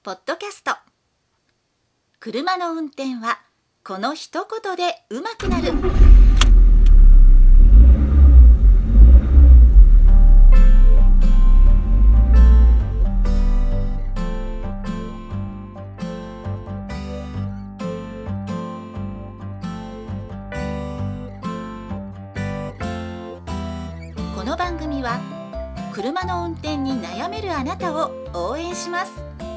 ポッドキャスト。車の運転はこの一言で上手くなる。この番組は車の運転に悩めるあなたを応援します。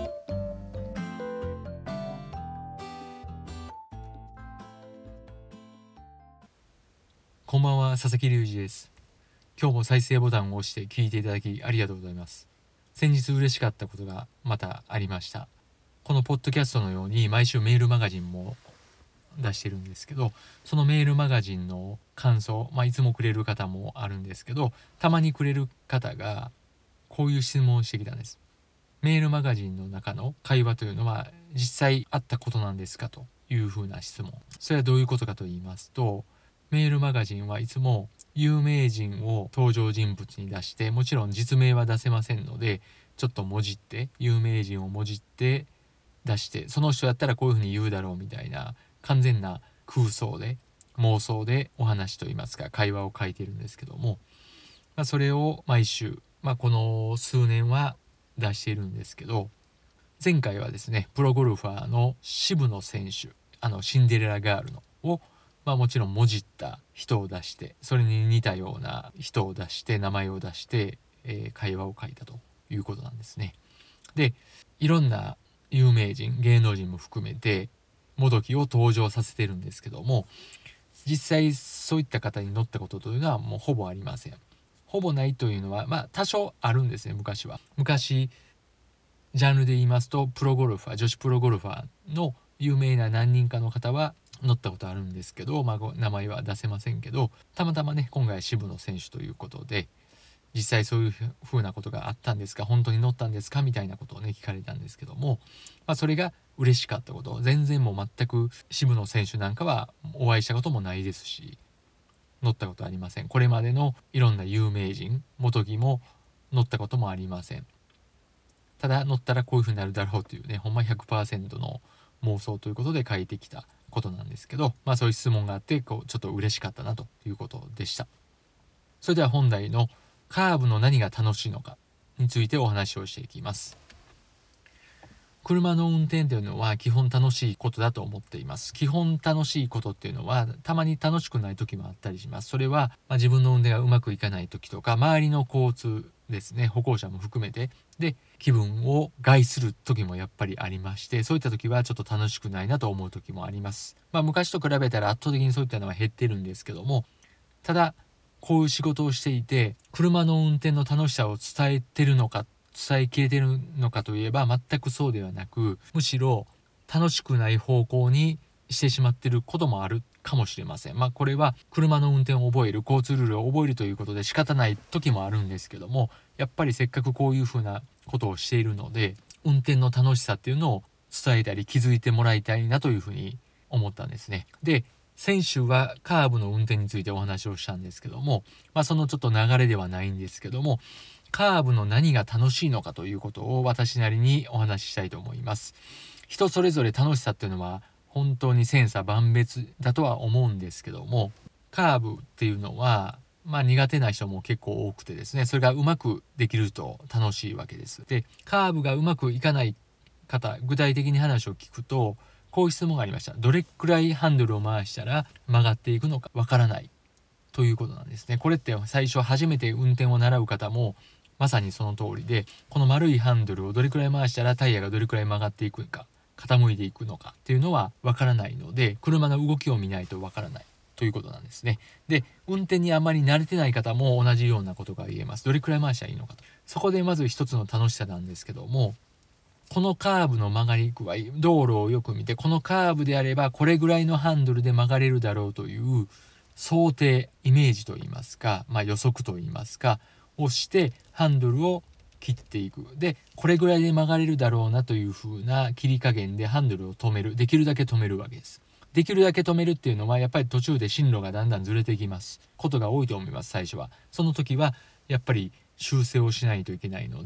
こんばんは、佐々木隆二です。今日も再生ボタンを押して聞いていただきありがとうございます。先日嬉しかったことがまたありました。このポッドキャストのように毎週メールマガジンも出してるんですけど、そのメールマガジンの感想、いつもくれる方もあるんですけど、たまにくれる方がこういう質問をしてきたんです。メールマガジンの中の会話というのは実際あったことなんですかというふうな質問。それはどういうことかと言いますと、メールマガジンはいつも有名人を登場人物に出して、もちろん実名は出せませんので、ちょっともじって有名人をもじって出して、その人だったらこういうふうに言うだろうみたいな完全な空想で妄想でお話といいますか会話を書いているんですけども、それを毎週、この数年は出しているんですけど、前回はですねプロゴルファーの渋野選手、シンデレラガールのをもちろんもじった人を出して、それに似たような人を出して名前を出して、会話を書いたということなんですね。で、いろんな有名人芸能人も含めてもどきを登場させてるんですけども、実際そういった方に乗ったことというのはもうほぼありません。ほぼないというのは多少あるんですね。昔ジャンルで言いますとプロゴルファー、女子プロゴルファーの有名な何人かの方は乗ったことあるんですけど、名前は出せませんけど、たまたまね今回渋野選手ということで、実際そういうふうなことがあったんですか、本当に乗ったんですかみたいなことをね聞かれたんですけども、それが嬉しかったこと。全然もう全く渋野選手なんかはお会いしたこともないですし、乗ったことありません。これまでのいろんな有名人元木も乗ったこともありません。ただ乗ったらこういうふうになるだろうというね、ほんま 100% の妄想ということで書いてきたことなんですけど、そういう質問があってちょっと嬉しかったなということでした。それでは本題のカーブの何が楽しいのかについてお話をしていきます。車の運転というのは基本楽しいことだと思っています。基本楽しいことっていうのはたまに楽しくない時もあったりします。それは、自分の運転がうまくいかない時とか、周りの交通ですね、歩行者も含めてで気分を害する時もやっぱりありまして、そういった時はちょっと楽しくないなと思う時もあります。昔と比べたら圧倒的にそういったのは減ってるんですけども、ただこういう仕事をしていて車の運転の楽しさを伝えてるのか伝えきれてるのかといえば全くそうではなく、むしろ楽しくない方向にしてしまっていることもあるかもしれません。これは車の運転を覚える、交通ルールを覚えるということで仕方ない時もあるんですけども、やっぱりせっかくこういうふうなことをしているので、運転の楽しさっていうのを伝えたり気づいてもらいたいなというふうに思ったんですね。で、先週はカーブの運転についてお話をしたんですけども、そのちょっと流れではないんですけども、カーブの何が楽しいのかということを私なりにお話ししたいと思います。人それぞれ楽しさっていうのは本当に千差万別だとは思うんですけども、カーブっていうのは苦手な人も結構多くてですね、それがうまくできると楽しいわけです。で、カーブがうまくいかない方、具体的に話を聞くとこういう質問がありました。どれくらいハンドルを回したら曲がっていくのかわからないということなんですね。これって最初初めて運転を習う方もまさにその通りで、この丸いハンドルをどれくらい回したらタイヤがどれくらい曲がっていくのか、傾いていくのかっていうのはわからないので、車の動きを見ないとわからないということなんですね。で、運転にあまり慣れてない方も同じようなことが言えます。どれくらい回したらいいのかと。そこでまず一つの楽しさなんですけども、このカーブの曲がり具合、道路をよく見て、このカーブであればこれぐらいのハンドルで曲がれるだろうという想定、イメージといいますか、予測といいますかをしてハンドルを切っていく。で、これぐらいで曲がれるだろうなという風な切り加減でハンドルを止める。できるだけ止めるわけです。できるだけ止めるっていうのはやっぱり途中で進路がだんだんずれていきますことが多いと思います。最初はその時はやっぱり修正をしないといけないので、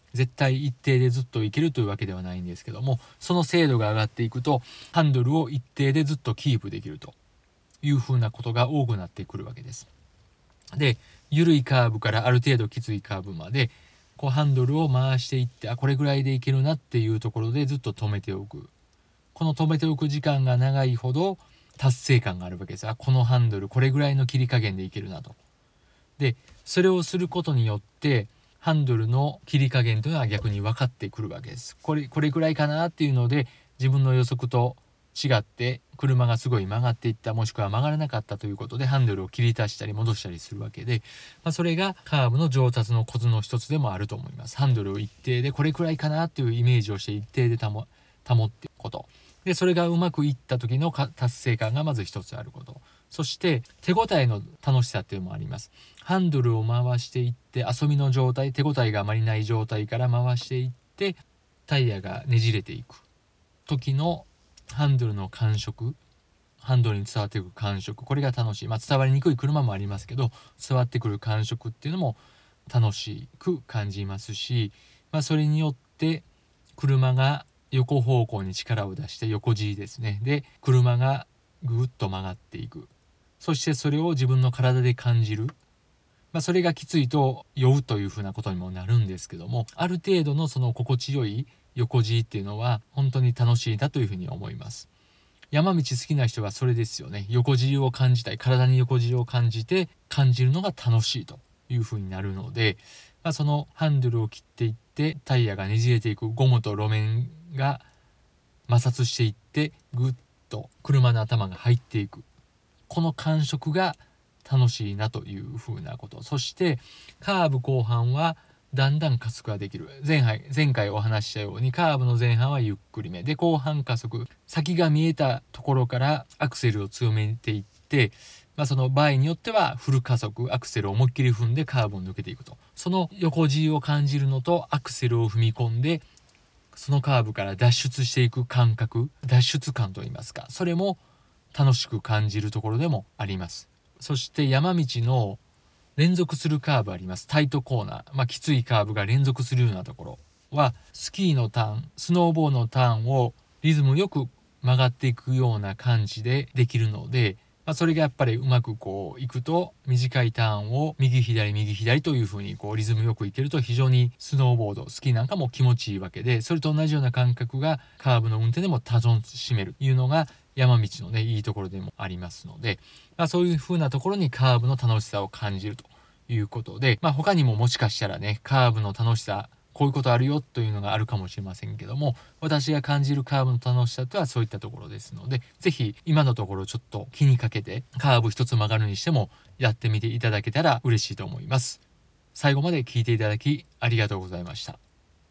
絶対一定でずっといけるというわけではないんですけども、その精度が上がっていくとハンドルを一定でずっとキープできるというふうなことが多くなってくるわけです。で、緩いカーブからある程度きついカーブまでこうハンドルを回していって、これぐらいでいけるなっていうところでずっと止めておく。この止めておく時間が長いほど達成感があるわけです。このハンドルこれぐらいの切り加減でいけるなと。で、それをすることによってハンドルの切り加減というのは逆に分かってくるわけです。これぐらいかなっていうので、自分の予測と違って車がすごい曲がっていった、もしくは曲がらなかったということでハンドルを切り足したり戻したりするわけで、それがカーブの上達のコツの一つでもあると思います。ハンドルを一定でこれくらいかなっていうイメージをして一定で保っていくことで、それがうまくいった時の達成感がまず一つあること。そして手応えの楽しさっていうのもあります。ハンドルを回していって遊びの状態、手応えがあまりない状態から回していってタイヤがねじれていく時のハンドルの感触、ハンドルに伝わってくる感触、これが楽しい。伝わりにくい車もありますけど、伝わってくる感触っていうのも楽しく感じますし、それによって車が横方向に力を出して横 G ですね。で、車がぐっと曲がっていく。そしてそれを自分の体で感じる。それがきついと酔うというふうなことにもなるんですけども、ある程度のその心地よい横 G っていうのは本当に楽しいなというふうに思います。山道好きな人はそれですよね。横 G を感じたい、体に横 G を感じて感じるのが楽しいというふうになるので、そのハンドルを切っていってタイヤがねじれていく、ゴムと路面が摩擦していってぐっと車の頭が入っていく、この感触が楽しいなというふうなこと。そしてカーブ後半はだんだん加速ができる。前回お話ししたようにカーブの前半はゆっくりめで、後半加速、先が見えたところからアクセルを強めていって、その場合によってはフル加速、アクセルを思いっきり踏んでカーブを抜けていくと。その横 G を感じるのとアクセルを踏み込んでそのカーブから脱出していく感覚、脱出感といいますか、それも楽しく感じるところでもあります。そして山道の連続するカーブあります。タイトコーナー、きついカーブが連続するようなところはスキーのターン、スノーボードのターンをリズムよく曲がっていくような感じでできるので、それがやっぱりうまくいくと短いターンを右左という風にリズムよくいけると非常にスノーボード、スキーなんかも気持ちいいわけで、それと同じような感覚がカーブの運転でも楽しめるというのが山道のねいいところでもありますので、そういう風なところにカーブの楽しさを感じるということで、他にももしかしたらねカーブの楽しさ、こういうことあるよというのがあるかもしれませんけども、私が感じるカーブの楽しさとはそういったところですので、ぜひ今のところちょっと気にかけてカーブ一つ曲がるにしてもやってみていただけたら嬉しいと思います。最後まで聞いていただきありがとうございました。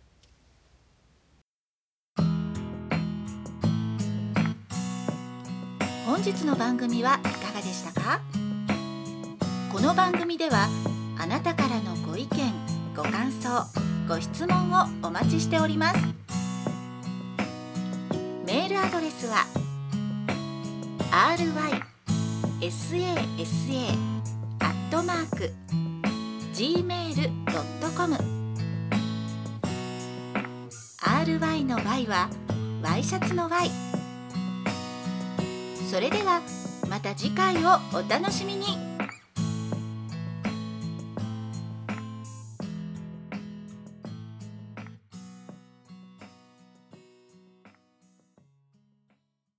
本日の番組はいかがでしたか？この番組ではあなたからのご意見、ご感想、ご質問をお待ちしております。メールアドレスは rysasa@gmail.com RY の Y はワイシャツの Y。 それではまた次回をお楽しみに。